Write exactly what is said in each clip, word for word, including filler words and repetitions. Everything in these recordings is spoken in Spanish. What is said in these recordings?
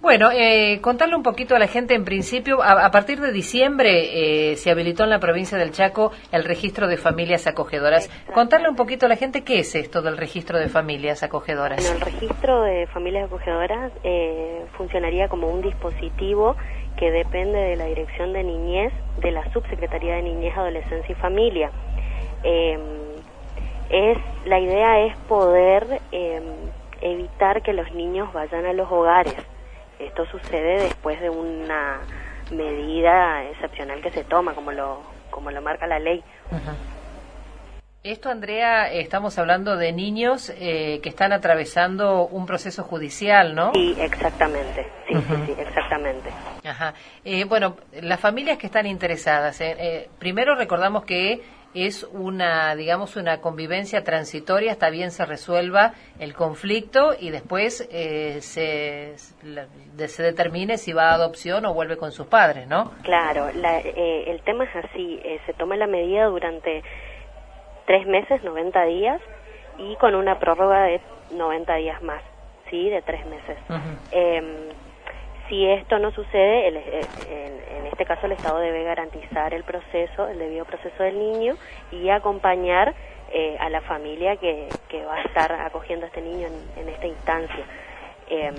Bueno, eh, contarle un poquito a la gente, en principio, a, a partir de diciembre eh, se habilitó en la provincia del Chaco el registro de familias acogedoras. Contarle un poquito a la gente qué es esto del registro de familias acogedoras. Bueno, el registro de familias acogedoras eh, funcionaría como un dispositivo que depende de la Dirección de Niñez, de la Subsecretaría de Niñez, Adolescencia y Familia. Eh, es la idea es poder eh, evitar que los niños vayan a los hogares. Esto sucede después de una medida excepcional que se toma, como lo como lo marca la ley. Uh-huh. Esto, Andrea, estamos hablando de niños eh, que están atravesando un proceso judicial, ¿no? Sí, exactamente. Sí, uh-huh. sí, sí, exactamente. Ajá. Eh, bueno, las familias que están interesadas, eh, eh, primero recordamos que es una, digamos, una convivencia transitoria hasta bien se resuelva el conflicto y después eh, se, se determine si va a adopción o vuelve con sus padres, ¿no? Claro, la, eh, el tema es así, eh, se toma la medida durante tres meses, noventa días, y con una prórroga de noventa días más, ¿sí? De tres meses. Uh-huh. Eh, Si esto no sucede, el, en, en este caso el Estado debe garantizar el proceso, el debido proceso del niño y acompañar eh, a la familia que, que va a estar acogiendo a este niño en, en esta instancia. Eh,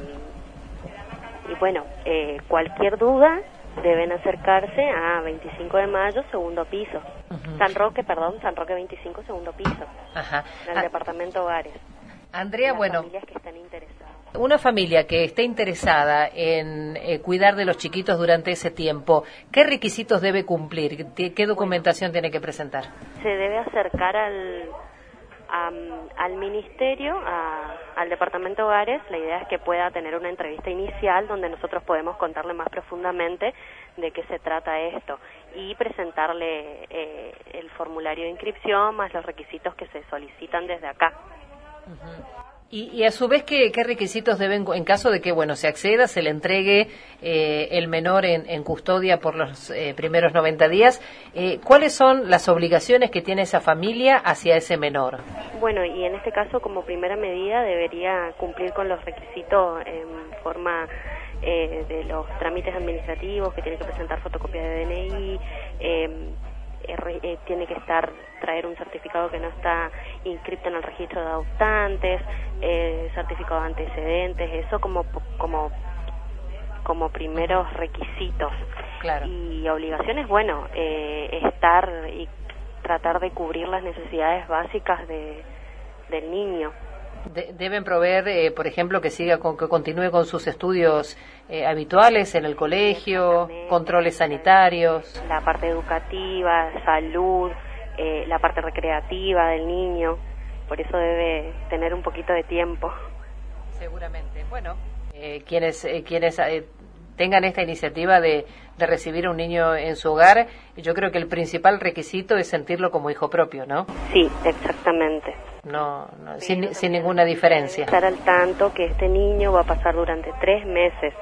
y bueno, eh, cualquier duda deben acercarse a veinticinco de mayo, segundo piso. Uh-huh. San Roque, perdón, San Roque veinticinco, segundo piso. Ajá. En el ah. departamento Hogares. Andrea, las bueno, familias que están interesadas. Una familia que esté interesada en eh, cuidar de los chiquitos durante ese tiempo, ¿qué requisitos debe cumplir? ¿Qué documentación bueno, tiene que presentar? Se debe acercar al a, al ministerio, a, al departamento Hogares. La idea es que pueda tener una entrevista inicial donde nosotros podemos contarle más profundamente de qué se trata esto y presentarle eh, el formulario de inscripción más los requisitos que se solicitan desde acá. Uh-huh. Y, y a su vez, ¿qué, qué requisitos deben, en caso de que, bueno, se acceda, se le entregue eh, el menor en, en custodia por los eh, primeros noventa días? Eh, ¿Cuáles son las obligaciones que tiene esa familia hacia ese menor? Bueno, y en este caso, como primera medida, debería cumplir con los requisitos en forma eh, de los trámites administrativos, que tiene que presentar fotocopia de D N I, eh, R, eh, tiene que estar traer un certificado que no está inscrito en el registro de adoptantes, eh, certificado de antecedentes, eso como como como primeros requisitos. Claro. Y obligaciones, bueno, eh, estar y tratar de cubrir las necesidades básicas de del niño. De, deben proveer, eh, por ejemplo, que siga con, que continúe con sus estudios eh, habituales en el colegio, controles sanitarios. La parte educativa, salud, eh, la parte recreativa del niño, por eso debe tener un poquito de tiempo. Seguramente. Bueno, eh, quienes eh, quienes eh, tengan esta iniciativa de, de recibir a un niño en su hogar, yo creo que el principal requisito es sentirlo como hijo propio, ¿no? Sí, exactamente. No, no sin, sin ninguna diferencia. Estar al tanto que este niño va a pasar durante tres meses.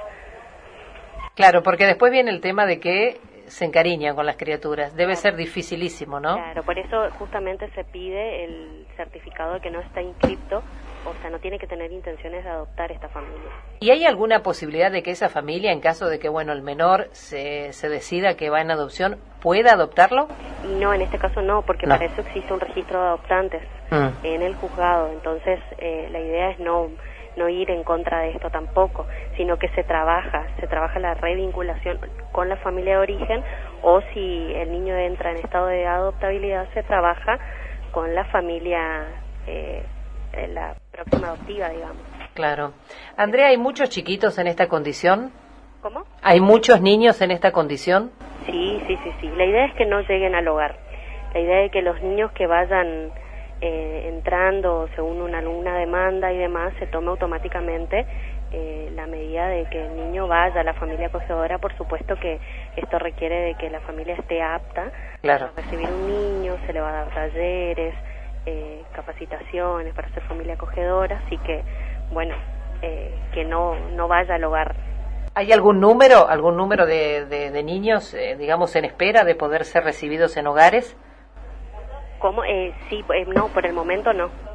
Claro, porque después viene el tema de que se encariñan con las criaturas. Debe claro. ser dificilísimo, ¿no? Claro, por eso justamente se pide el certificado de que no está inscripto, o sea, no tiene que tener intenciones de adoptar esta familia. ¿Y hay alguna posibilidad de que esa familia, en caso de que, bueno, el menor se, se decida que va en adopción, pueda adoptarlo? No, en este caso no, porque no. para eso existe un registro de adoptantes mm. en el juzgado. Entonces, eh, la idea es no no ir en contra de esto tampoco, sino que se trabaja, se trabaja la revinculación con la familia de origen, o si el niño entra en estado de adoptabilidad, se trabaja con la familia, eh, la próxima adoptiva, digamos. Claro. Andrea, ¿hay muchos chiquitos en esta condición? ¿Cómo? ¿Hay muchos niños en esta condición? Sí, sí, sí, sí. La idea es que no lleguen al hogar. La idea es que los niños que vayan eh, entrando según una, una demanda y demás, se tome automáticamente eh, la medida de que el niño vaya a la familia acogedora. Por supuesto que esto requiere de que la familia esté apta claro. a recibir un niño, se le va a dar talleres, eh, capacitaciones para ser familia acogedora, así que, bueno, eh, que no, no vaya al hogar. ¿Hay algún número, algún número de, de, de niños, eh, digamos, en espera de poder ser recibidos en hogares? ¿Cómo? Eh, sí, eh, no, por el momento no.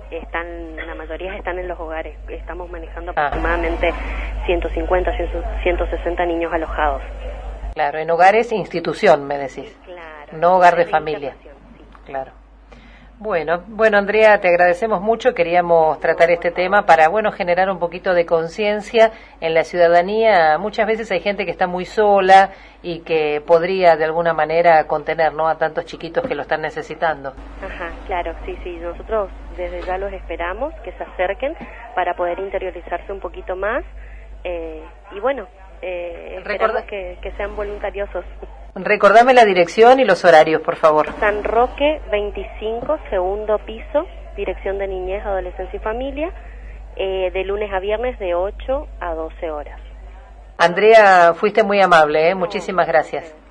están, la mayoría están en los hogares. Estamos manejando ah. aproximadamente ciento cincuenta, ciento sesenta niños alojados. Claro, en hogares institución, me decís. Claro. No hogar de familia. Sí. Claro. Bueno, bueno, Andrea, te agradecemos mucho. Queríamos tratar este tema para, bueno, generar un poquito de conciencia en la ciudadanía. Muchas veces hay gente que está muy sola y que podría de alguna manera contener, ¿no?, a tantos chiquitos que lo están necesitando. Ajá, claro, sí, sí. Nosotros desde ya los esperamos que se acerquen para poder interiorizarse un poquito más. Eh, y bueno, eh, esperamos Recorda... que, que sean voluntariosos. Recordame la dirección y los horarios, por favor. San Roque veinticinco, segundo piso, Dirección de Niñez, Adolescencia y Familia, eh, de lunes a viernes de ocho a doce horas. Andrea, fuiste muy amable, ¿eh? Muchísimas gracias.